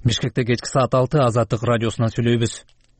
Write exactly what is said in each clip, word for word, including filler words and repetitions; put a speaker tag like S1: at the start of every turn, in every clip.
S1: Бишкекте кечки саат алты Азаттык радиосунан сүйлөйбүз.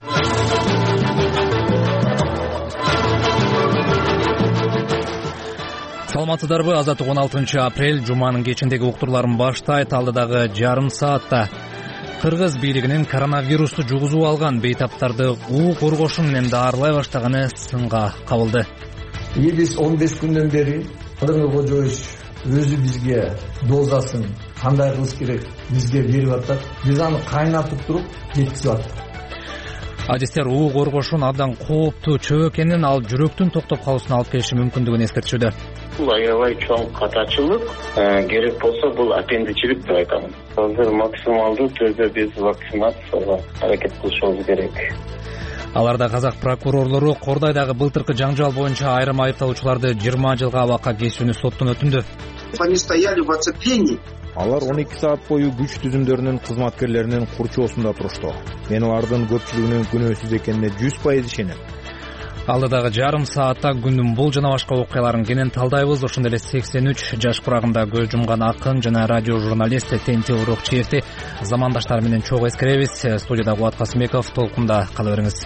S1: Саламатсыздарбы? Азаттык он алтынчы апрель жуманын кечиндеги уктурларын баштайт. Алдыдагы жарым саатта Кыргыз бийлигинин коронавирусту жугузуп алган бейтаптарды уу коргошу менен даарылай баштаганы сынга кабылды.
S2: Биз он беш күндөн бери Кадырбек Кожоевич өзү бизге дозасын кандай кылыш керек бизге берип атат. Биз аны кайнатып туруп жеткизип аттык.
S3: Адистер уу коргошун абдан кооптуу чөө экенин, ал жүрөктүн токтоп калуусуна алып келиши мүмкүндүгүн эскертишүүдө.
S4: Бул аябай чоң катачылык, керек болсо бул аппендичилик деп айтам. Азыр максималдуу түрдө биз вакцинацияга аракет кылышыбыз керек.
S3: Аларда казак прокурорлору Кордайдагы былтыркы жаңжал боюнча айрым айыпталуучуларды жыйырма жылга абакка кесүүнү соттон өтүндү.
S5: Они стояли в оцеплении.
S6: Алар он эки саат бою күч түзүмдөрүнүн кызматкерлеринин курчоосунда турушту. Мен алардын көпчүлүгүнүн күнөөсүз экенине жүз пайыз ишенем.
S3: Алдыдагы жарым саатта күндүн бул жана башка окуяларын кенен талдайбыз. Ошондой эле сексен үч жаш курагында көз жумган акын жана радио журналист Тенти Урукчиевди замандаштары менен чогуу эскеребиз. Студияда Кубат Касымбеков, толкунда кала бериңиз.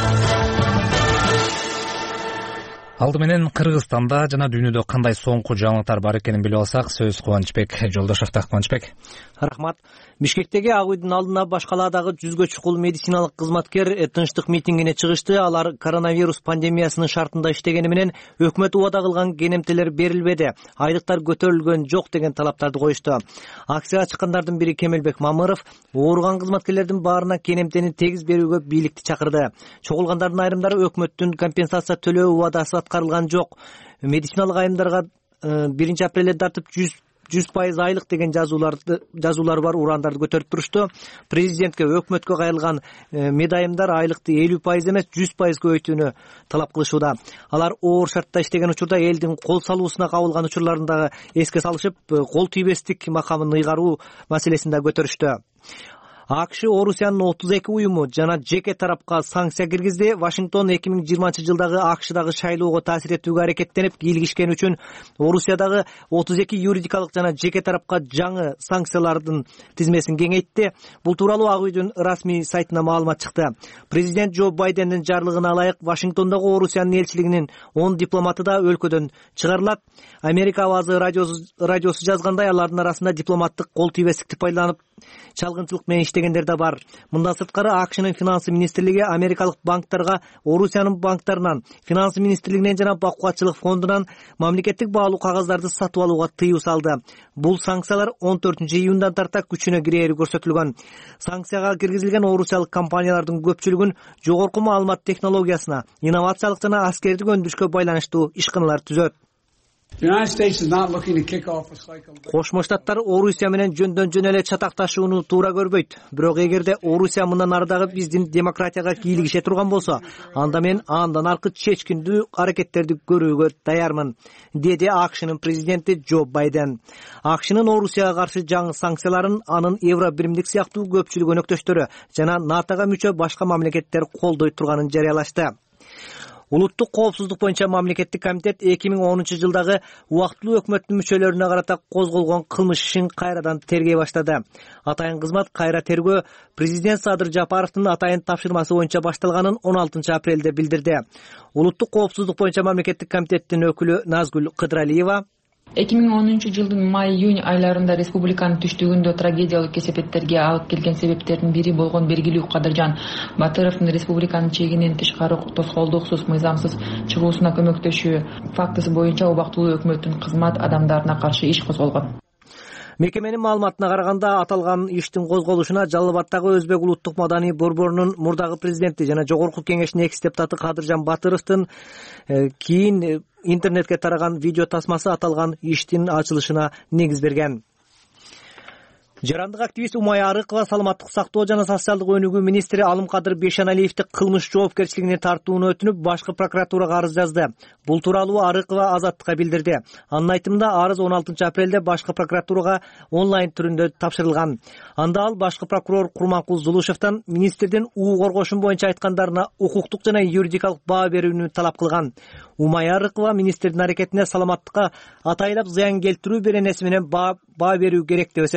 S3: Алды менен Кыргызстанда жана дүйнөдө кандай соңку жаңылыктар бар экенин билип алсак, сөз Кубанычбек Жолдошовдо. Кубанычбек.
S7: Рахмат. Бишкектеги Ак үйдүн алдына баш калаадагы жүзгө чукул медициналык кызматкер тынчтык митингине чыгышты. Алар коронавирус пандемиясынын шартында иштегени менен өкмөт убада кылган кенемтелер берилбеди, айлыктар көтөрүлгөн жок деген талаптарды коюшту. Акцияга чыккандардын бири Кемелбек Мамыров ооруган кызматкерлердин баарына кенемтени тегиз берүүгө бийликти чакырды. Чогулгандардын айрымдары өкмөттүн компенсация төлөө убадасы аткарылган жок. Медициналык айымдарга биринчи апрелде тартып жүз пайыз айлык деген жазууларды жазуулар бар урандарды көтөрүп турушту. Президентке, өкмөткө кайрылган медайымдар айлыкты элүү пайыз эмес жүз пайыз көбөйтүүнү талап кылышууда. Алар оор шартта иштеген учурда элдин кол салуусуна кабылган учурларында эске салышып, кол тийбестик макамын ыйгаруу маселесин да көтөрүштү. АКШ Орусиянын отуз эки уюму жана жеке тарапка санкция киргизди. Вашингтон эки миң жыйырманчы жылдагы АКШдагы шайлоого таасир этүүгө аракеттенип, кийлигишкен үчүн Орусиядагы отуз эки юридикалык жана жеке тарапка жаңы санкциялардын тизмесин кеңейтти. Бул тууралуу Ак үйдүн расмий сайтына маалымат чыкты. Президент Джо Байдендин жарлыгына ылайык Вашингтондогу Орусиянын элчилигинин он дипломаты да өлкөдөн чыгарылат. Америка авазы радиосу жазгандай, алардын арасында дипломаттык кол тийбестикти пайдаланып чалгынчылык менен иштегендер да бар. Мындан сырткары АКШнын финансы министрлиги америкалык банктарга Орусиянын банктарынан, финансы министрлигинен жана бакубатчылык фондунан мамлекеттик баалуу кагаздарды сатып алууга тыюу салды. Бул санкциялар он төртүнчү июндан тарта күчүнө кирери көрсөтүлгөн. Санкцияга киргизилген орусиялык компаниялардын көпчүлүгүн жогорку маалымат технологиясына, инновациялык жана аскердик өндүрүшкө байланыштуу ишканалар түзөт. Кошмо Штаттар Орусия менен жөндөн жөн эле чатакташууну туура көрбөйт. Бирок эгерде Орусия мындан ары дагы биздин демократияга кийлигише турган болсо, анда мен андан аркы чечкиндүү аракеттерди көрүүгө даярмын, деди АКШнын президенти Джо Байден. АКШнын Орусияга каршы жаңы санкцияларын анын Евро биримдик сыяктуу көпчүлүк өнөктөштөрү жана НАТОга мүчө башка мамлекеттер колдой турганын жарыялашты. Улуттук коопсуздук боюнча мамлекеттик комитет эки миң онунчу жылдагы убактылуу өкмөттүн мүчөлөрүнө карата козголгон кылмыш ишин кайрадан тергей баштады. Атайын кызмат кайра тергөө президент Садыр Жапаровдун атайын тапшырмасы боюнча башталганын он алтынчы апрелде билдирди. Улуттук коопсуздук боюнча мамлекеттик комитеттин өкүлү Назгүл Кыдралиева
S8: эки миң онунчу жылдын май-июнь айларында республиканын түштүгүндө трагедиялык кесепеттерге алып келген себептердин бири болгон белгилүү Кадыржан Батыровдун республиканын чегинен тышкары тоскоолдуксуз мыйзамсыз чыгуусуна көмөктөшүү фактысы боюнча убактылуу өкмөттүн кызмат адамдарына каршы иш козголгон. Мекеменин маалыматына караганда, аталган иштин козголушуна Жалал Абаддагы Өзбек улуттук маданий борборунун мурдагы президенти жана жогорку кеңештин экс депутаты Кадыржан Батыровдун кийин интернетке тараган видео тасмасы аталган иштин ачылышына негиз берген. Жарандык активист Умай Арыкова саламаттык сактоо жана социалдык өнүгүү министри Алымкадыр Бейшеналиевди кылмыш жоопкерчилигине тартууну өтүнүп, башкы прокуратурага арыз жазды. Бул тууралуу Арыкова Азаттыкка билдирди. Анын айтымында, арыз он алтынчы апрелде башкы прокуратурага онлайн түрүндө тапшырылган. Анда ал башкы прокурор Курманкул Зулушевден министрдин уу коргошун боюнча айткандарына укуктук жана юридикалык баа берүүнү талап кылган. Умай Арыкова министрдин аракетине саламаттыкка атайлап зыян келтирүү беренеси менен баа берүү керек деп эсептейт.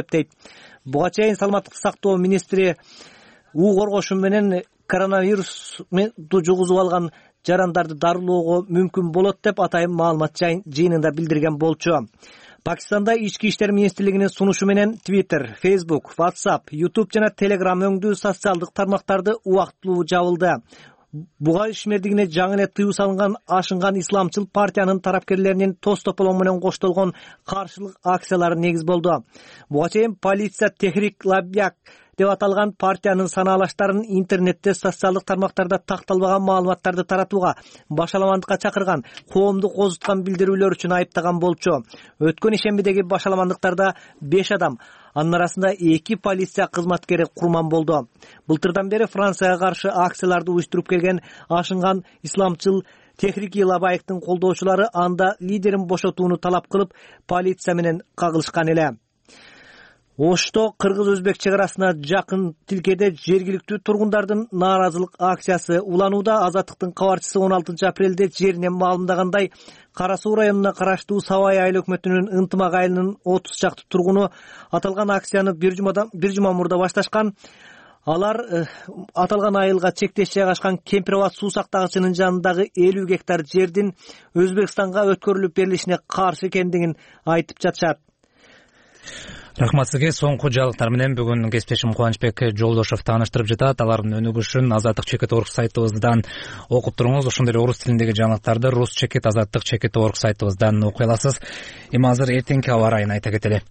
S7: Буга чейин саламаттык сактоо министри уу коргошу менен коронавирусту жугузуп алган жарандарды дарылоого мүмкүн болот деп атайын маалымат жыйынында билдирген болчу. Пакистанда ички иштер министрлигинин сунушу менен Twitter, Facebook, WhatsApp, YouTube жана Telegram өңдүү социалдык тармактарды убактылуу жабылды. Буга ишмердигине жаңы эле тыюу салынган ашынган исламчыл партиянын тарапкерлеринин тоз тополоң менен коштолгон каршылык акциялары негиз болду. Буга чейин полиция Техрик Лаббак деп аталган партиянын санаалаштарын интернетте социалдык тармактарда такталбаган маалыматтарды таратууга, башаламандыкка чакырган, коомду козуткан билдирүүлөр үчүн айыптаган болчу. Өткөн ишембидеги башаламандыктарда беш адам, анын арасында эки полиция кызматкери курман болду. Былтырдан бери Францияга каршы акцияларды уюштуруп келген ашынган исламчыл Техрики Лаббактын колдоочулары анда лидерин бошотууну талап кылып, полиция менен кагылышкан эле. Ошто кыргыз-өзбек чек арасына жакын тилкеде жергиликтүү тургундардын нааразылык акциясы уланууда. Азаттыктын кабарчысы он алтынчы апрелде жеринен маалымдагандай, Кара Суу районуна караштуу Сабай айыл өкмөтүнүн Ынтымак айылынын отуз чакты тургуну аталган акцияны бир жумадан бир жума мурда башташкан. Алар аталган айылга чектеш жайгашкан Кемпир Абад суу сактагычынын жанындагы элүү гектар жердин Өзбекстанга өткөрүлүп берилишине каршы экендигин айтып жатышат.
S3: Рахмат сизге. Соңку жаңылыктар менен бүгүн кесиптешим Кубанычбек Жолдошов тааныштырып жатат. Алардын өнүгүшүн Азаттык чекит орг сайтыбыздан окуп туруңуз. Ошондой эле орус тилиндеги жаңылыктарды Рус чекит Азаттык чекит орг сайтыбыздан окуй аласыз. Эми азыр эртеңки аба ырайын айта кетели.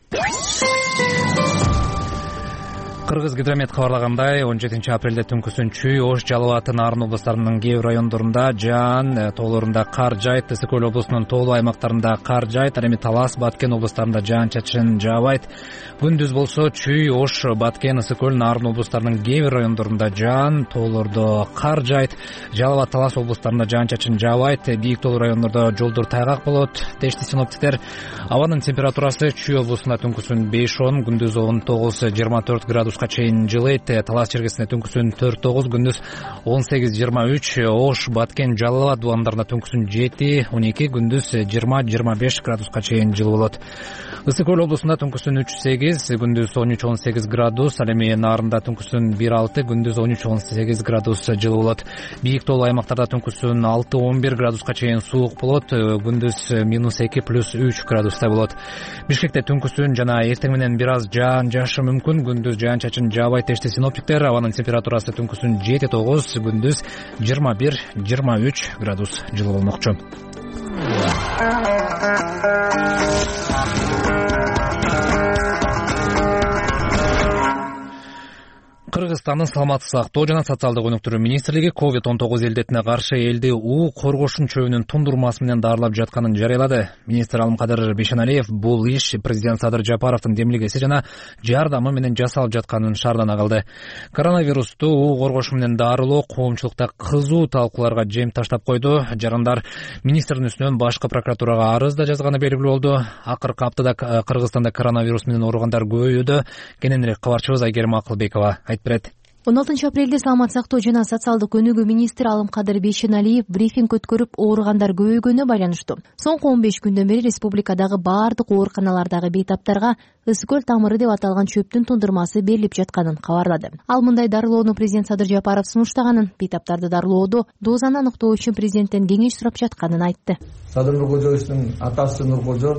S3: Кыргыз гидромет кабарлагандай, он жетинчи апрелде түнкүсүн Чүй, Ош, Жалал абад, Нарын облустарынын кээ бир райондорунда жаан, тоолорунда кар жайт, Ысык көл облусунун тоолуу аймактарында кар жайт, ал эми Талас, Баткен облустарында жаан-чачын жаабайт. Күндүз болсо Чүй, Ош, Баткен, Ысык көл, Нарын облустарынын кээ бир райондорунда жаан, тоолордо кар жайт, Жалал абад, Талас облустарында жаан-чачын жаабайт. Бийик тоолуу райондордо жолдор тайгак болот, дешти синоптиктер. Абанын температурасы Чүй облусунда түнкүсүн беш он, күндүз он тогуз жыйырма төрт градус чейин жылыйт. Талас чергесинде түнкүсүн төрт тогуз, күндүз он сегиз жыйырма үч, Ош, Баткен, Жалал абад дубандарында түнкүсүн жети он эки, күндүз жыйырма жыйырма беш градуска чейин жылы болот. Ысык көл облусунда түнкүсүн үч сегиз, күндүз он үч он сегиз градус, ал эми Нарында түнкүсүн бир алты, күндүз он үч он сегиз градус жылы болот. Бийик тоолуу аймактарда түнкүсүн алты он бир градуска чейин суук болот, күндүз минус эки плюс үч градустай болот. Бишкекте түнкүсүн жана эртең менен бир аз жаан жаашы мүмкүн, күндүз жаан-чачын жаабайт дешти синоптиктер. Абанын температурасы түнкүсүн жети тогуз, күндүз жыйырма бир жыйырма үч градус жылы болмокчу. Кыргызстандын саламаттык сактоо жана социалдык өнүктүрүү министрлиги ковид он тогуз илдетине каршы элди уу коргошун чөбүнүн тундурмасы менен дарылап жатканын жарыялады. Министр Алымкадыр Бейшеналиев бул иш президент Садыр Жапаровдун демилгеси жана жардамы менен жасалып жатканын шаардана кылды. Коронавирусту уу коргошу менен дарылоо коомчулукта кызуу талкууларга жем таштап койду. Жарандар министрдин үстүнөн башкы прокуратурага арыз да жазганы белгилүү болду. Акыркы аптада Кыргызстанда коронавирус менен ооругандар көбөйүүдө. Кененирээк кабарчыбыз Айгерим Акылбекова айтып берет.
S9: он алтынчы апрелде саламаттык сактоо жана социалдык өнүгүү министри Алымкадыр Бейшеналиев брифинг өткөрүп, ооругандар көбөйгөнүнө байланыштуу. Соңку он беш күндөн бери республикадагы баардык ооруканалардагы бейтаптарга ысык көл тамыры деп аталган чөптүн тундурмасы берилип жатканын кабарлады. Ал мындай дарылоону президент Садыр Жапаров сунуштаганын, бейтаптарды дарылоодо дозаны аныктоо үчүн президенттен кеңеш сурап жатканын айтты.
S2: Садыр Нуркожоевичтин атасы Нуркожо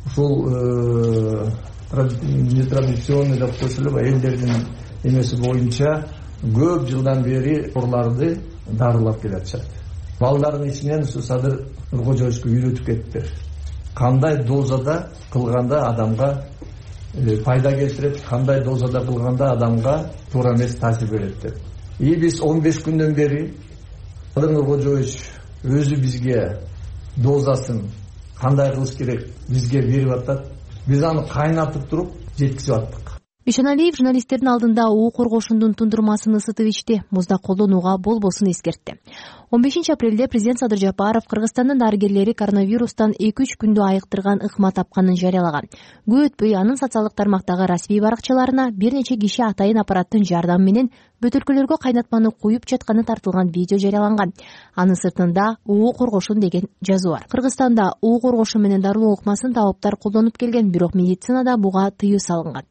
S2: ушул нетрадиционный деп коюшулуп элдердин эмеси боюнча көп жылдан бери ооруларды дарылап келатышат. Балдардын ичинен ушу Садыр Нуркожоевичке үйрөтүп кеттиктер. Кандай дозада кылганда адамга пайда келтирет, кандай дозада кылганда адамга туура эмес таасир берет деп. И биз он беш күндөн бери Садыр Нуркожоевич өзү бизге дозасын кандай кылыш керек бизге берип атат. Биз аны кайнатып туруп жеткизип аттык.
S9: Бейшеналиев журналисттердин алдында уу коргошундун тундурмасын ысытып ичти, музда колдонууга болбосун эскертти. он бешинчи апрелде президент Садыр Жапаров Кыргызстандын дарыгерлери коронавирустан эки үч күндө айыктырган ыкма тапканын жарыялаган. Көп өтпөй анын социалдык тармактагы расмий баракчаларына бир нече киши атайын аппараттын жардамы менен бөтөлкөлөргө кайнатманы куюп жатканы тартылган видео жарыяланган. Анын сыртында уу коргошун деген жазуу бар. Кыргызстанда уу коргошу менен дарылоо ыкмасын табыптар колдонуп келген, бирок медицинада буга тыюу салынган.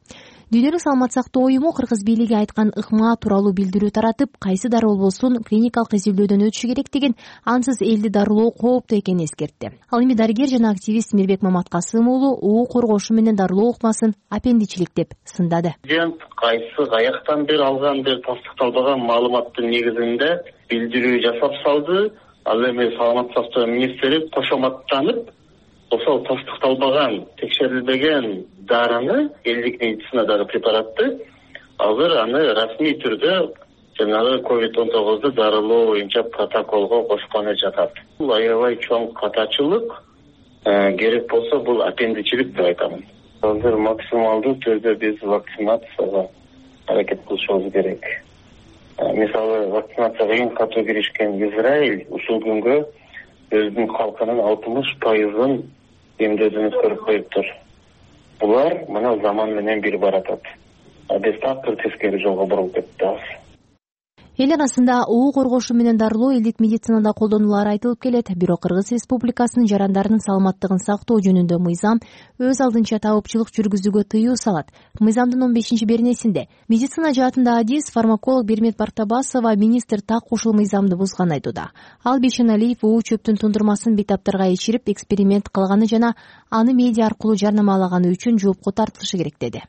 S9: Дүйнөлүк саламат сактоо уюму Кыргыз бийлиги айткан ыкма тууралуу билдирүү таратып, кайсы дару болбосун клиникалык эзилдөөдөн өтүшү керек деген, ансыз элди дарылоо кооптуу экенин эскертти. Ал эми дарыгер жана активист Мирбек Маматкасым уулу уу коргошу менен дарылоо ыкмасын аппендичилик деп сындады.
S4: Кайсы каяктан бир алган бир тастыкталбаган маалыматтын негизинде билдирүү жасап салды. Ал эми саламат сактоо министри кошоматтанып, ошол тастыкталбаган, текшерилбеген дарыны, элдик медицинадагы препаратты азыр аны расмий түрдө жанагы ковид он тогузду дарылоо боюнча протоколго кошкону жатат. Бул аябай чоң катачылык, керек болсо бул аппендичилик деп айтамын. Азыр максималдуу түрдө биз вакцинацияга аракет кылышыбыз керек. Мисалы, вакцинацияга эң катуу киришкен Израиль ушул күнгө өзүнүн калкынын алтымыш пайызын эмдөөдөн өткөрүп коюптур. Булар мына заман менен бир баратат. А биз такыр тескери жолго бурулуп кеттик.
S9: Эл арасында уу коргошу менен дарылоо элдик медицинада колдонулары айтылып келет. Бирок Кыргыз Республикасынын жарандарынын саламаттыгын сактоо жөнүндө мыйзам өз алдынча табыпчылык жүргүзүүгө тыюу салат. Мыйзамдын он бешинчи беренесинде медицина жаатында адис фармаколог Бермет Бартабасова министр так ушул мыйзамды бузганын айтууда. Ал Бейшеналиев уу чөптүн тундурмасын бейтаптарга ичирип эксперимент кылганы жана аны медиа аркылуу жарнамалаганы үчүн жоопко тартылышы керек деди.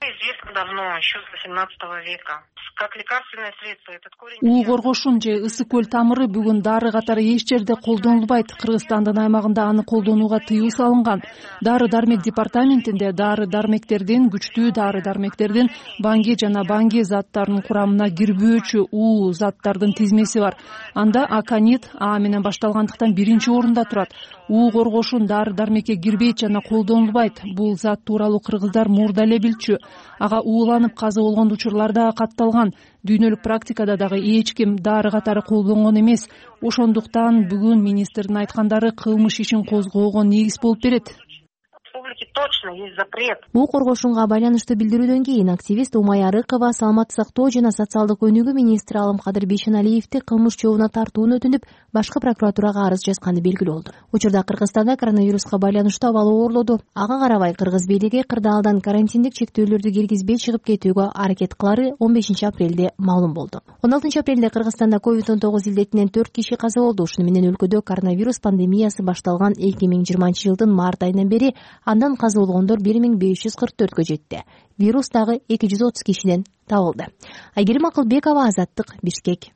S10: уу коргошун же ысык көл тамыры бүгүн дары катары эч жерде колдонулбайт. Кыргызстандын аймагында аны колдонууга тыюу салынган. Дары дармек департаментинде дары дармектердин, күчтүү дары дармектердин банги жана банги заттарынын курамына кирбөөчү уу заттардын тизмеси бар. Анда аконит А менен башталгандыктан биринчи орунда турат. уу коргошун дары дармекке кирбейт жана колдонулбайт. Бул зат тууралуу кыргыздар мурда эле билчү. Ага ууланып каза болгон учурлар да катталган. Дүйнөлүк практикада дагы эч ким дары катары колдонгон эмес. Ошондуктан бүгүн министрдин айткандары кылмыш ишин козгоого негиз болуп берет.
S11: Точно есть запрет.
S9: Бул коргошунга байланыштуу билдирүүдөн кийин активист Умай Арыкова саламаттык сактоо жана социалдык өнүгүү министри Алымкадыр Бейшеналиевди кылмыш жообуна тартууну өтүнүп, башкы прокуратурага арыз жазганы белгилүү болду. Учурда Кыргызстанда коронавируска байланыштуу абал оорлоду. Ага карабай Кыргыз бийлиги кырдаалдан карантиндик чектөөлөрдү киргизбей чыгып кетүүгө аракет кылары он бешинчи апрелде маалым болду. он алтынчы апрелде Кыргызстанда ковид он тогуз илдетинен төрт киши каза болду. Ушуну менен өлкөдө коронавирус пандемиясы башталган эки миң жыйырманчы жылдын март айынан бери андан каза болгондор бир миң беш жүз кырк төрткө жетти. Вирус дагы эки жүз отуз кишиден табылды. Айгерим Акылбекова, Азаттык, Бишкек.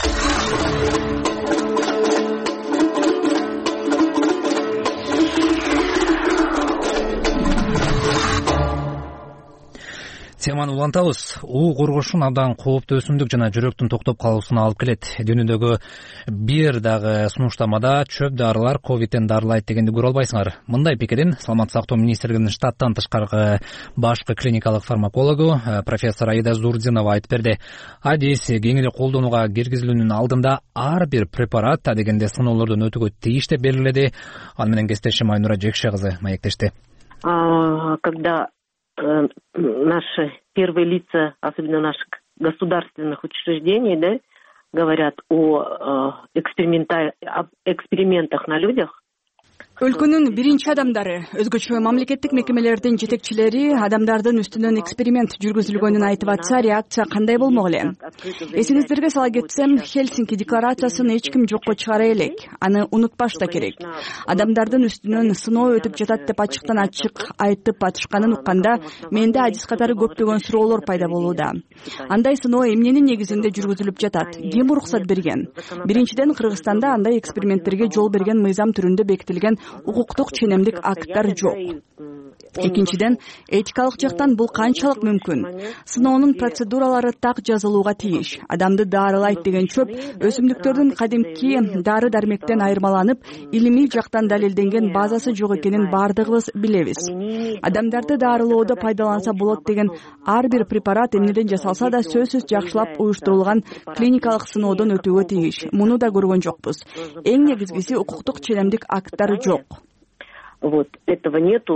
S3: Теманы улантабыз. уу коргошун абдан кооптуу өсүмдүк жана жүрөктүн токтоп калуусуна алып келет. Дүйнөдөгү бир дагы сунуштамада чөп дарылар ковидтен дарылайт дегенди көрө албайсыңар. Мындай пикирин саламат сактоо министрлигинин штаттан тышкаркы башкы клиникалык фармакологу профессор Аида Зурдинова айтып берди. Адис кең эле колдонууга киргизилүүнүн алдында ар бир препарат дегенде сыноолордон өтүүгө тийиш деп белгиледи. Ал менен кесиптешим Айнура Жекше кызы маектешти.
S11: Когда наши первые лица, особенно наших государственных учреждений, да, говорят о экспериментах на людях.
S10: Өлкөнүн биринчи адамдары, өзгөчө мамлекеттик мекемелердин жетекчилери адамдардын үстүнөн эксперимент жүргүзүлгөнүн айтып атса, реакция кандай болмок эле? Эсиңиздерге сала кетсем, Хельсинки декларациясын эч ким жокко чыгара элек. Аны унутпаш да керек. Адамдардын үстүнөн сыноо өтүп жатат деп ачыктан ачык айтып атышканын укканда, менде адис катары көптөгөн суроолор пайда болууда. Андай сыноо эмненин негизинде жүргүзүлүп жатат? Ким уруксат берген? Биринчиден, Кыргызстанда андай эксперименттерге жол берген мыйзам түрүндө бекитилген укуктук ченемдик акттар жок. Экинчиден, этикалык жактан бул канчалык мүмкүн? Сыноонун процедуралары так жазылууга тийиш. Адамды дарылайт деген чөп өсүмдүктөрдүн кадимки дары дармектен айырмаланып, илимий жактан далилденген базасы жок экенин бардыгыбыз билебиз. Адамдарды дарылоодо пайдаланса болот деген ар бир препарат эмнеден жасалса да сөзсүз жакшылап уюштурулган клиникалык сыноодон өтүүгө тийиш. Муну да көргөн жокпуз. Эң негизгиси укуктук ченемдик акттар жок.
S11: Вот этого нету.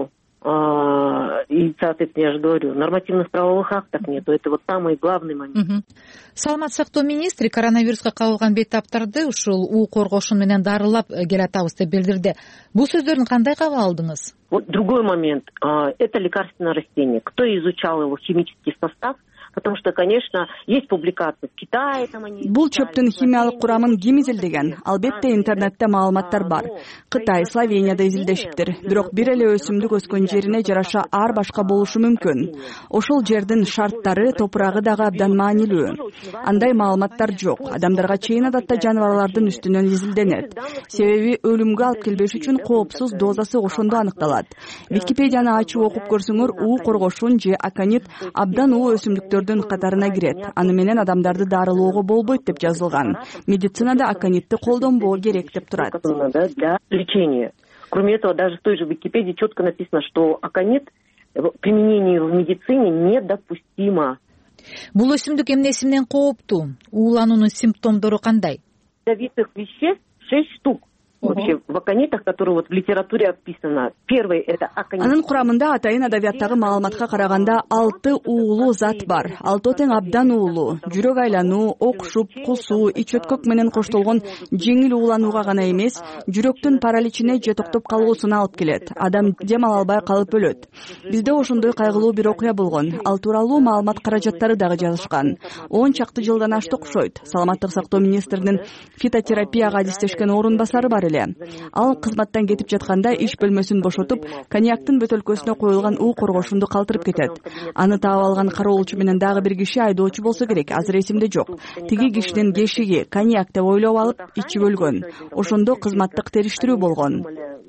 S11: инициатив, я же говорю, нормативных правовых актов нету. Это вот самый главный момент.
S12: Саламат сактоо министри коронавируска кабылган бейтаптарды ушул уу коргошун менен дарылап келатабыз деп билдирди. Бул сөздөрүн кандай кабыл алдыңыз?
S11: Вот другой момент. Это лекарственное растение. Кто изучал его химический состав? Потому что, конечно, есть публикации в Китае, там они...
S10: Бул чөптүн химиялык курамын ким изилдеген? Албетте интернетте маалыматтар бар. Кытай, Словенияда изилдешиптир. Бирок бир эле өсүмдүк өскөн жерине жараша ар башка болушу мүмкүн. Ошол жердин шарттары, топурагы дагы абдан маанилүү. Андай маалыматтар жок. Адамдарга чейин адатта жаныбарлардын үстүнөн изилденет. Себеби өлүмгө алып келбеш үчүн коопсуз дозасы ошондо аныкталат. Википедияны ачып окуп көрсөңөр, уу коргошун же аконит абдан уу өсүмдүктөр катарына кирет. Аны менен адамдарды дарылоого болбойт деп жазылган. Медицинада аконитти колдонбоо керек деп турат.
S11: Для лечения. Кроме этого, даже в той же Википедии четко написано, что аконит применение в медицине недопустимо.
S12: Бул өсүмдүк эмнеси менен кооптуу? Уулануунун симптомдору кандай?
S11: Ядовитых веществ шесть штук. Вообще в аконитах, которые вот в литературе описано. Первый это аконит.
S10: Анын курамында атайын адабияттагы маалыматка караганда алты уулуу зат бар. Алтоо тең абдан уулуу. Жүрөк айлануу, окшуп, кусуу, ич өткөк менен коштолгон жеңил ууланууга гана эмес, жүрөктүн параличине же токтоп калуусуна алып келет. Адам дем ала албай калып өлөт. Бизде ошондой кайгылуу бир окуя болгон. Ал тууралуу маалымат каражаттары дагы жазышкан. он чакты жылдан ашты окшойт. Саламаттык сактоо министринин фитотерапияга адистешкен орун басары бар эле. Ал кызматтан кетип жатканда иш бөлмөсүн бошотуп, коньяктын бөтөлкөсүнө коюлган уу коргошунду калтырып кетет. Аны таап алган кароолчу менен дагы бир киши айдоочу болсо керек, азыр эсимде жок. Тиги кишинин кешиги коньяк деп ойлоп алып ичип өлгөн. Ошондо кызматтык териштирүү болгон.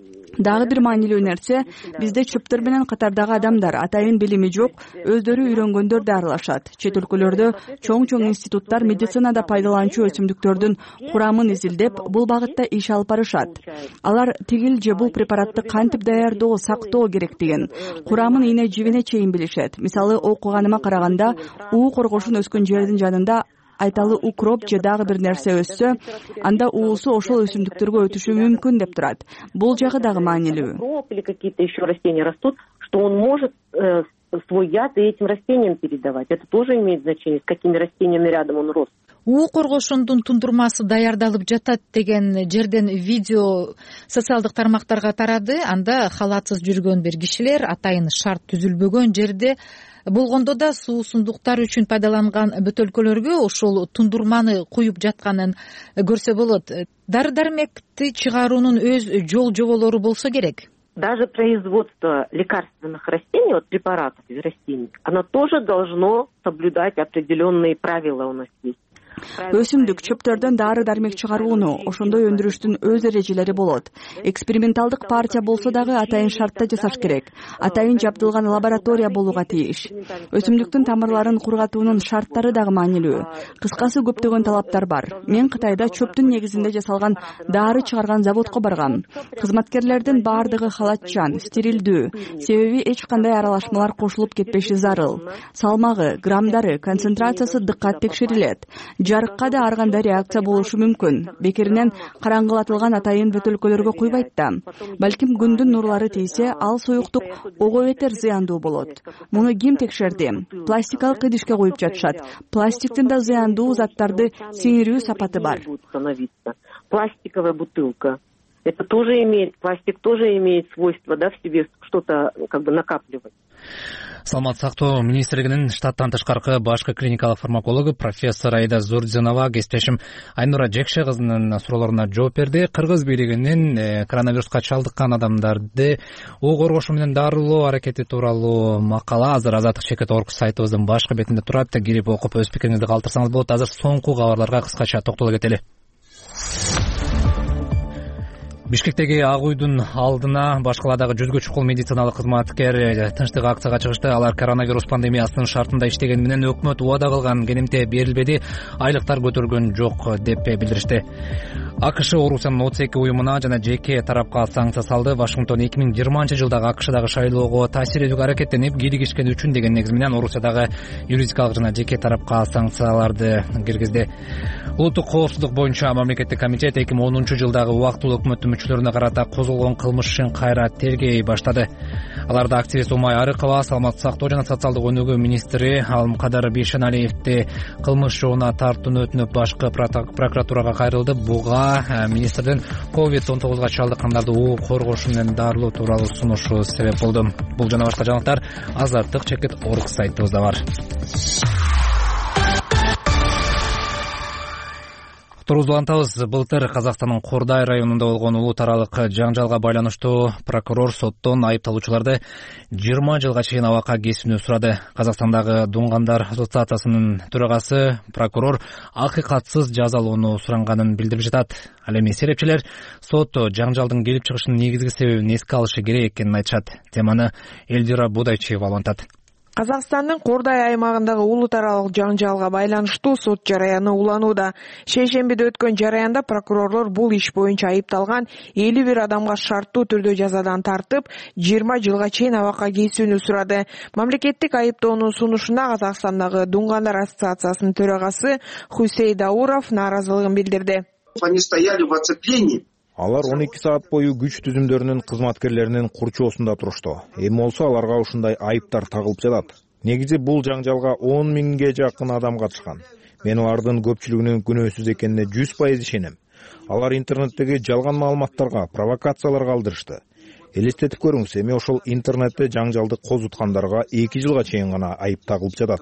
S10: Дагы бир маанилүү нерсе, бизде чөптөр менен катардагы адамдар атайын билими жок, өздөрү үйрөнгөндөр дарылашат. Чет өлкөлөрдө чоң-чоң институттар медицинада пайдаланчу өсүмдүктөрдүн курамын изилдеп, бул багытта иш алып барышат. Алар тигил же бул препаратты кантип даярдоо, сактоо керектигин, курамын ийне жибине чейин билишет. Мисалы, окуганыма караганда, уу коргошун өскөн жердин жанында айталы укроп же дагы бир нерсе өссө, анда уусу ошол өсүмдүктөргө өтүшү мүмкүн деп турат. Бул жагы дагы маанилүү.
S11: Или какие-то еще растения растут, что он может э, свой яд и этим растениям передавать. Это тоже имеет значение, с какими растениями рядом он рос.
S12: уу коргошундун тундурмасы даярдалып жатат деген жерден видео социалдык тармактарга тарады. Анда халатсыз жүргөн бир кишилер атайын шарт түзүлбөгөн жерде болгондо да суусундуктар үчүн пайдаланган бөтөлкөлөргө ошол тундурманы куюп жатканын көрсө болот. Дары дармекти чыгаруунун өз жол жоболору болсо керек.
S11: Даже производство лекарственных растений, вот препаратов из растений, оно тоже должно соблюдать определенные правила у нас есть.
S10: Өсүмдүк чөптөрдөн дары дармек чыгарууну ошондой өндүрүштүн өз эрежелери болот. Эксперименталдык партия болсо дагы атайын шартта жасаш керек. Атайын жабдылган лаборатория болууга тийиш. Өсүмдүктүн тамырларын кургатуунун шарттары дагы маанилүү. Кыскасы көптөгөн талаптар бар. Мен Кытайда чөптүн негизинде жасалган дары чыгарган заводко баргам. Кызматкерлердин баардыгы халатчан, стерилдүү. Себеби эч кандай аралашмалар кошулуп кетпеши зарыл. Салмагы, граммдары, концентрациясы дыккат текшерилет. Жарыкка да ар кандай реакция болушу мүмкүн. Бекеринен караңгылатылган атайын бөтөлкөлөргө куйбайт да. Балким күндүн нурлары тийсе, ал суюктук ого бетер зыяндуу болот. Муну ким текшерди? Пластикалык идишке коюп жатышат. Пластиктин да зыяндуу заттарды сиңирүү сапаты бар.
S11: Пластиковая бутылка. Это тоже имеет, пластик тоже имеет свойство, да, в себе что-то как бы накапливать.
S1: Саламат сактоо министрлигинин штаттан тышкаркы башкы клиникалык фармакологу профессор Айда Зурдзинова кесиптешим Айнура Жекше кызынын суроолоруна жооп берди. Кыргыз бийлигинин коронавируска чалдыккан адамдарды уу коргошу менен дарылоо аракети тууралуу макала азыр Азаттык чекит орг сайтыбыздын башкы бетинде турат. Кирип окуп өз пикириңизди калтырсаңыз болот. Азыр соңку кабарларга кыскача токтоло кетели. Бишкектеги Ак уйдун алдына башкаладагы жүзгө чукул медициналык кызматкер тынчтык акцияга чыгышты. Алар коронавирус пандемиясынын шартында иштегени менен өкмөт убада кылган кенемте берилбеди, айлыктар көтөргөн жок деп билдиришти. АКШ Орусиянын отуз эки уюмуна жана жеке тарапка санкция салды. Вашингтон эки миң жыйырманчы жылдагы АКШдагы шайлоого таасир этүүгө аракеттенип, кийлигишкен үчүн деген негиз менен Орусиядагы юридикалык жана жеке тарапка санкцияларды киргизди. Улуттук коопсуздук боюнча мамлекеттик комитет эки миң онунчу жылдагы убактылуу өкмөттүн мүчөлөрүнө карата козголгон кылмыш ишин кайра тергей баштады. Аларда активист Умай Арыкова, саламаттык сактоо жана социалдык өнүгүү министри Алымкадар Бейшеналиевди кылмыш жообуна тартууну өтүнүп башкы прокуратурага кайрылды. Буга министрдин ковид он тогузга чалдыккандарды угук коргошу менен дарылоо тууралуу сунушу себеп болду. Бул жана башка жаңылыктар Азаттык чекит орг сайтыбызда бар. Турузулантабыз. Былтыр Казакстандын Кордай районунда болгон улут аралык жаңжалга байланыштуу прокурор соттон айыпталуучуларды жыйырма жылга чейин абакка кесүүнү сурады. Казакстандагы Дуңгандар ассоциациясынын төрагасы прокурор акыйкатсыз жазалоону суранганын билдирип жатат. Ал эми серепчилер сот жаңжалдын келип чыгышынын негизги себебин эске алышы керек экенин айтышат. Теманы Элдира Будайчиева улантат.
S13: Казакстандын Кордай аймагындагы улут аралык жаңжалга байланыштуу сот жараяны уланууда. Шейшембиде өткөн жараянда прокурорлор бул иш боюнча айыпталган элүү бир адамга шарттуу түрдө жазадан тартып, жыйырма жылга чейин абакка кесүүнү сурады. Мамлекеттик айыптоонун сунушуна Казакстандагы Дуңгандар ассоциациясынын төрагасы Хусей Дауров нааразылыгын билдирди.
S5: Они стояли в оцеплении.
S6: Алар он эки саат бою күч түзүмдөрүнүн кызматкерлеринин курчоосунда турушту. Эми болсо аларга ушундай айыптар тагылып жатат. Негизи бул жаңжалга он миңге жакын адам катышкан. Мен алардын көпчүлүгүнүн күнөөсүз экенине жүз пайыз ишенем. Алар интернеттеги жалган маалыматтарга, провокацияларга алдырышты. Элестетип көрүңүз, эми ошол интернетте жаңжалды козуткандарга эки жылга чейин гана айып тагылып жатат.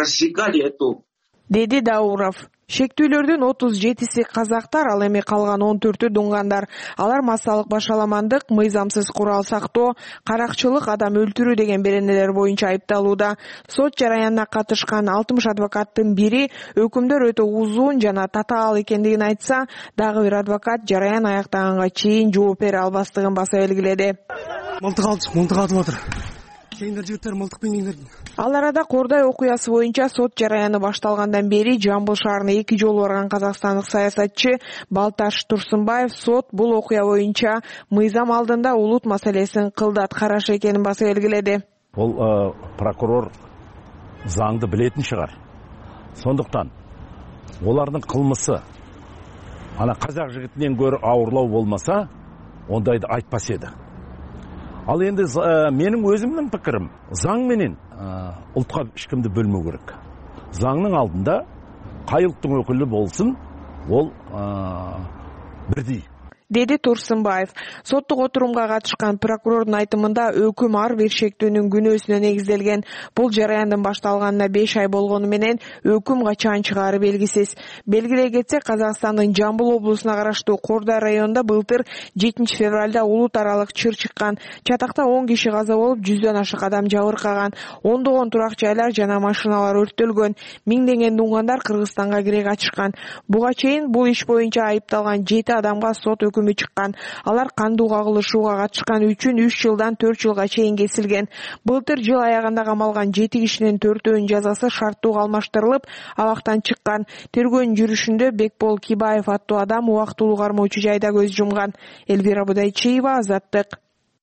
S13: Деди Дауров. Шектүүлөрдүн отуз жетиси казактар, ал эми калган он төртү дуңгандар. Алар массалык башаламандык, мыйзамсыз курал сактоо, каракчылык, адам өлтүрүү деген беренелер боюнча айыпталууда. Сот жараянына катышкан алтымыш адвокаттын бири өкүмдөр өтө узун жана татаал экендигин айтса, дагы бир адвокат жараян аяктаганга чейин жооп бере албастыгын баса белгиледи.
S14: Мылтык алып, мылтык атып атыр. Кеңдер жигиттер мылтыкпен кеңдер.
S13: Ал арада Кордай окуясы боюнча сот жараяны башталгандан бери Жамбыл шаарына эки жолу барган казакстандык саясатчы Балташ Турсунбаев сот бул окуя боюнча мыйзам алдында улут маселесин кылдат караш экенин баса белгиледи.
S15: Бул прокурор заңды билетин чыгар. Сондуктан олардын кылмысы ана казак жигитинен көрө ауырлау болмаса, ондайды айтпас еді. Ал енді менің өзімнің пікірім, заң менен ұлтқа ешкімді бөлмеу керек. Заңның алдында қай ұлттың өкілі болсын, ол бірдей.
S13: Деди Турсунбаев. Соттук отурумга катышкан прокурордун айтымында өкүм ар бир шектүүнүн күнөөсүнө негизделген. Бул жараяндын башталганына беш ай болгону менен өкүм качан чыгаары белгисиз. Белгилей кетсек, Казакстандын Жамбыл облусуна караштуу Кордай районунда былтыр жетинчи февралда улут аралык чыр чыккан. Чатакта он киши каза болуп, жүздөн ашык адам жабыркаган. Ондогон турак жайлар жана машиналар өрттөлгөн. Миңдеген дуңгандар Кыргызстанга кире качышкан. Буга чейин бул иш боюнча айыпталган жети адамга сот өкүмү чыккан. Алар кандуу кагылышууга катышкан үчүн үч жылдан төрт жылга чейин кесилген. Былтыр жыл аягында камалган жети кишинин төртөөнүн жазасы шарттуу алмаштырылып, абактан чыккан. Тергөөнүн жүрүшүндө Бекбол Кибаев аттуу адам убактылуу кармоочу жайда көз жумган. Элвира Будайчиева, Азаттык.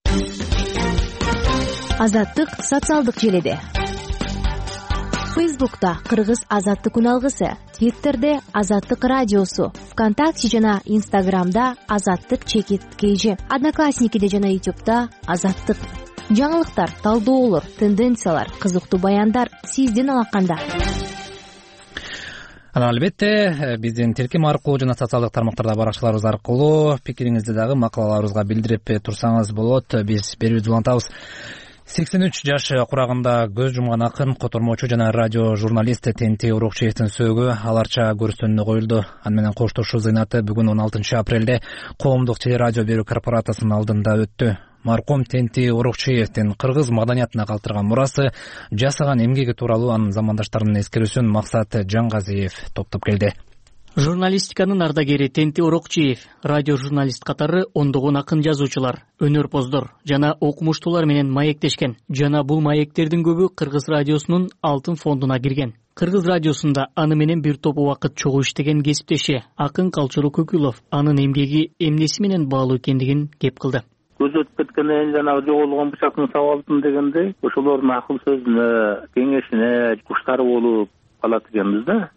S9: Азаттык социалдык желеде. Фейсбукта Кыргыз Азаттык үналгысы, Твиттерде Азаттык радиосу, ВКонтакте жана Инстаграмда Азаттык чекит кж, Одноклассникиде жана Ютубта Азаттык. Жаңылыктар, талдоолор, тенденциялар, кызыктуу баяндар сиздин алаканда.
S1: Анан албетте биздин тилким аркылуу жана социалдык тармактарда баракчаларыбыз аркылуу пикириңизди дагы макалаларыбызга билдирип турсаңыз болот. Биз берүүбүздү улантабыз. сексен үч жаш курагында көз жумган акын, котормочу жана радио журналист Тенти Урукчиевдин сөөгү аларча көрсөтүүнү коюлду. Аны менен коштошуу зыйнаты бүгүн он алтынчы апрелде Коомдук телерадио берүү корпорациясынын алдында өттү. Маркум Тенти Урукчиевдин кыргыз маданиятына калтырган мурасы, жасаган эмгеги тууралуу анын замандаштарынын эскерүүсүн Максат Жаңгазиев топтоп келди.
S16: Журналистиканын ардагери Тенти Урукчиев, радио журналист катары ондогон акын жазуучулар, өнөрпоздор жана окумуштуулар менен маектешкен. Жана бул маектердин көбү Кыргыз радиосунун алтын фондуна кирген. Кыргыз радиосунда аны менен бир топ убакыт чогуу иштеген кесиптеши акын Калчуру Көкүлов анын эмгеги эмнеси менен баалуу экендигин кеп кылды.
S17: Көз өтүп кеткенден жанагы жоголгон бычактын сабалын дегенде ошолордун акыл сөзүнө, кеңешине куштар болуп калат экенбиз да.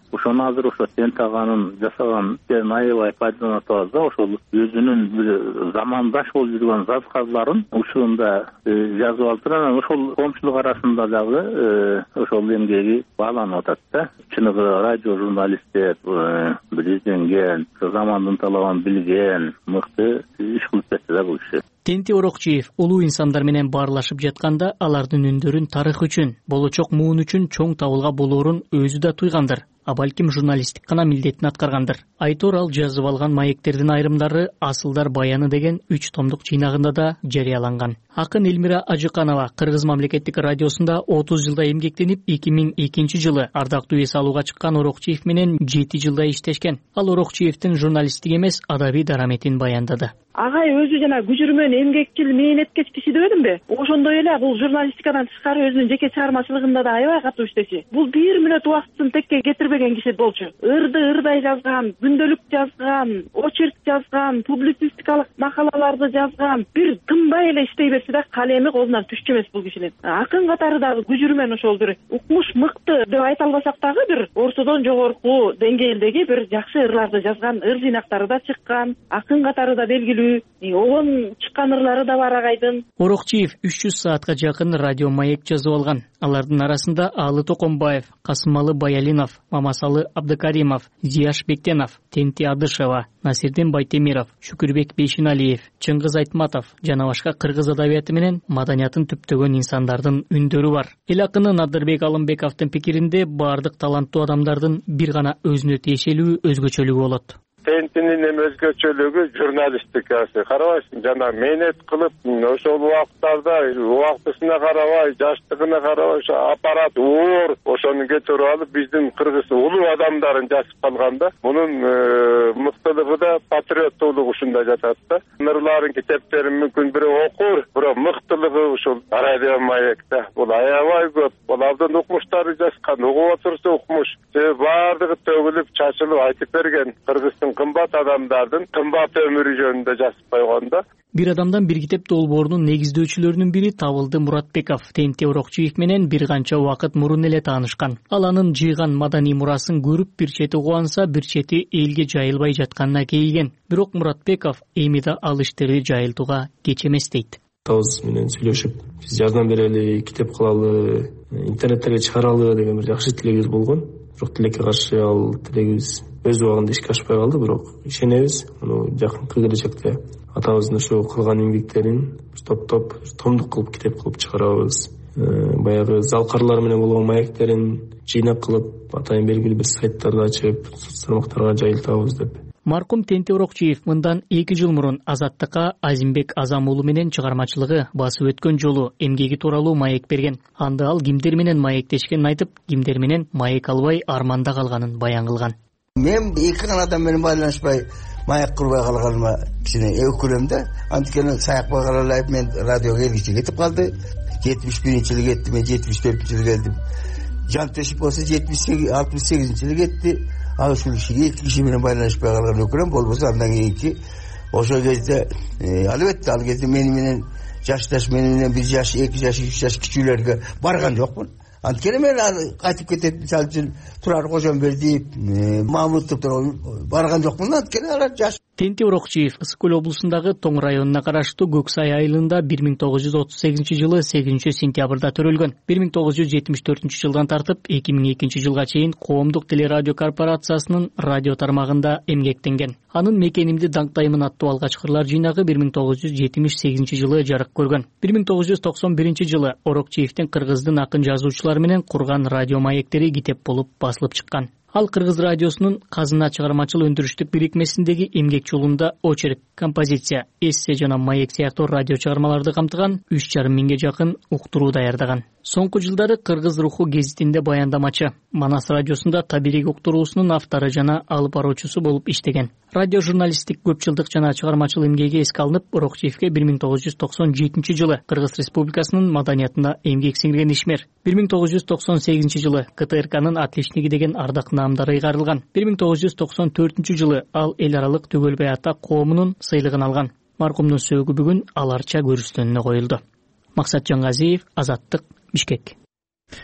S17: ошону азыр ошо Тент аганын жасаган иштерин аябай пайдаланып атабыз да. Ошол өзүнүн бир замандаш болуп жүргөн жазгарларын ушунда жазып алыптыр. Анан ошол коомчулук арасында дагы ошол эмгеги бааланып атат да. Чыныгы радио журналисттер бир изенген, замандын талабын билген, мыкты иш кылып кетти да бул киши.
S16: Тенти Орокчиев улуу инсандар менен баарлашып жатканда алардын үндөрүн тарых үчүн, болочок муун үчүн чоң табылга болоорун өзү да туйгандыр. А балким журналисттик гана милдетин аткаргандыр. Айтор ал жазып алган маектердин айрымдары Асылдар баяны деген үч томдук жыйнагында да жарыяланган. Акын Элмира Ажыканова Кыргыз мамлекеттик радиосунда отуз жылда эмгектенип, эки миң экинчи жылы ардактуу эс алууга чыккан Орокчиев менен жети жылда иштешкен. Ал Орокчиевдин журналисттик эмес, адабий дараметин баяндады.
S18: Агай өзү жана күжүрмөн, эмгекчил, мээнеткеч киши дебедимби? Ошондой эле бул журналистикадан тышкары өзүнүн жеке чыгармачылыгында да аябай катуу иштеши. Бул бир мүнөт убактысын текке кетирбеген киши болчу. Ырды ырдай жазган, күндөлүк жазган, очерк жазган, публицистикалык макалаларды жазган, бир тынбай эле иштей берсе да калеми колунан түшчү эмес бул кишинин. Акын катары дагы күжүрмөн ошол бир укмуш мыкты деп айта албасак дагы бир ортодон жогорку деңгээлдеги бир жакшы ырларды жазган, ыр жыйнактары да чыккан, акын катары да белгилүү. Огон чыккан ырлары да бар агайдын.
S16: Орокчиев үч жүз саатка жакын радио маек жазып алган. Алардын арасында Алы Токомбаев, Касымалы Баялинов, Мамасалы Абдыкаримов, Зияш Бектенов, Тенти Адышева, Насирдин Байтемиров, Шүкүрбек Бейшиналиев, Чыңгыз Айтматов жана башка кыргыз адабияты менен маданиятын түптөгөн инсандардын үндөрү бар. Эл акыны Надырбек Алымбековдун пикиринде баардык таланттуу адамдардын бир гана өзүнө тиешелүү өзгөчөлүгү болот.
S19: Тентинин эми өзгөчөлүгү журналистикасы. Карабайсың, жана мээнет кылып, ошол убактарда убактысына карабай, жаштыгына карабай, ошо аппарат оор, ошону кетирип алып, биздин кыргыз улуу адамдарын жазып калганда, мунун мыктылыгы да патриоттуулугу ушунда жатат да. Ырларын, китептерин мүмкүн бирөө окур, бирок мыктылыгы ушул радио маекте. Бул аябай көп. Бул абдан укмуштары жазган, угуп отурса укмуш. Баардыгы төгүлүп, чачылып айтып берген кыргыздын кымбат адамдардын кымбат өмүрү жөнүндө жазып койгондо.
S16: Бир адамдан бир китеп долбоорунун негиздөөчүлөрүнүн бири Табылды Муратбеков Тенти Орокчиев менен бир канча убакыт мурун эле таанышкан. Ал анын жыйган маданий мурасын көрүп, бир чети кубанса, бир чети элге жайылбай жатканына кейиген. Бирок Муратбеков эми да ал иштерди жайылтууга кеч эмес дейт.
S20: Табыз менен сүйлөшүп, биз жардам берели, китеп кылалы, интернеттерге чыгаралы деген бир жакшы тилегибиз болгон. Бирок тилекке каршы ал тилегибиз өз убагында ишке ашпай калды. Бирок ишенебиз, муну жакынкы келечекте атабыздын ошо кылган эмгектерин топтоп, томдук кылып, китеп кылып чыгарабыз. Баягы залкарлар менен болгон маектерин жыйнак кылып, атайын белгилүү бир сайттарды ачып, соц тармактарга жайылтабыз деп.
S16: Маркум Тенти Орокчиев мындан эки жыл мурун Азаттыкка Азимбек Азам уулу менен чыгармачылыгы басып өткөн жолу эмгеги тууралуу маек берген. Анда ал кимдер менен маектешкенин айтып, кимдер менен маек албай арманда калганын баян кылган.
S21: Мен эки гана адам менен байланышпай маек курбай калганыма кичине өкүнөм да. Анткени саякпай каралайып мен радиого келгиче кетип калды. жетимиш биринчи жылы кеттим, мен жетимиш төртүнчү жылы келдим. Жантешип болсо жетимиш сегиз алтымыш сегизинчи жылы кетти. Ал ушул кишиге эки киши менен байланышпай калган өкүнөм. Болбосо андан кийинки ошол кезде албетте ал кезде мени менен жашташ менен бир жаш, эки жаш, үч жаш кичүүлөргө барган жокмун. Анткени мен кайтып кетет, мисалы үчүн Турар Кожомбердиев, Мамутовдор барган жокмун. Анткени алар жаш.
S16: Тенти Орокчиев Ысык көл облусундагы Тоң районуна караштуу Көксай айылында бир миң тогуз жүз отуз сегизинчи жылы сегизинчи сентябрда төрөлгөн. бир миң тогуз жүз жетимиш төртүнчү жылдан тартып эки миң экинчи жылга чейин Коомдук телерадио корпорациясынын радио тармагында эмгектенген. Анын Мекенимди даңктаймын аттуу алгачкы ырлар жыйнагы бир миң тогуз жүз жетимиш сегизинчи жылы жарык көргөн. бир миң тогуз жүз токсон биринчи жылы Орокчиевдин кыргыздын акын жазуучулары менен курган радио маектери китеп болуп басылып чыккан. Ал Кыргыз радиосунун Казына чыгармачыл өндүрүштүк бирикмесиндеги эмгек жолунда очерк, композиция, эссе жана маек сыяктуу радио чыгармаларды камтыган үч жарым миңге жакын уктуруу даярдаган. Соңку жылдары Кыргыз руху гезитинде баяндамачы, Манас радиосунда Табирек уктуруусунун автору жана алып баруучусу болуп иштеген. Радио журналисттик көпчылдык жана чыгармачыл эмгеги эске алынып, Орокчиевге бир миң тогуз жүз токсон жетинчи жылы Кыргыз Республикасынын маданиятына эмгек сиңирген ишмер. бир миң тогуз жүз токсон сегизинчи жылы КТРКнын отличниги деген ардак наамдары ыйгарылган. бир миң тогуз жүз токсон төртүнчү жылы ал эл аралык Төгөлбай ата коомунун сыйлыгын алган. Маркумдун сөөгү бүгүн аларча көрүстөнүнө коюлду. Максат Жангазиев, Азаттык, Бишкек.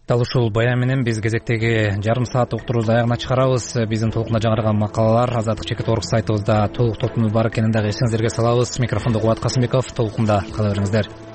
S3: дал ушул баян менен биз кезектеги жарым саат уктуруубузду аягына чыгарабыз. Биздин толкунда жаңырган макалалар азаттык чекит орг сайтыбызда толук толкуну бар экенин дагы эсиңиздерге салабыз. Микрофондо Кубат Касымбеков. Толкунда кала бериңиздер.